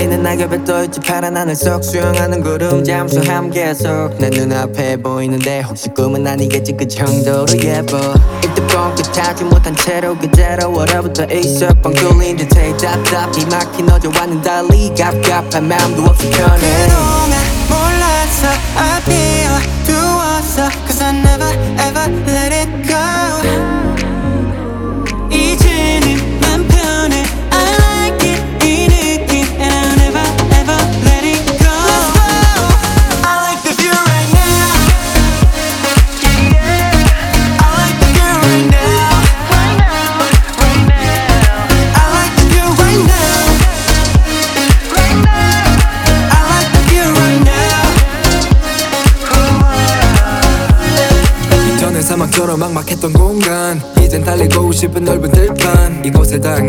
흩날리는 낙엽에 떠있지 파란 하늘 속 수영하는 구름 잠수함 계속 내 눈앞에 보이는데 혹시 꿈은 아니겠지 그 정도로 예뻐 입도 뻥끗 하지 못한 채로 그대로 얼어붙어 있어 뻥 뚫린 듯해 답답히 막힌 어제와는 달리 갑갑한 마음도 없이 편해 그동안 몰랐어 I 비워두었어 Cause I never ever let it go 이제는 맘 편해 I like it 이 느낌 And I'll never ever let it go Let's go I like the view right now Yeah yeah I like the view right now Right now Right now I like the view right now Right now I like the view right now 전에 사막처럼 막막했던 공간 이젠 달리고 싶은 넓은 들판 이곳에 닿은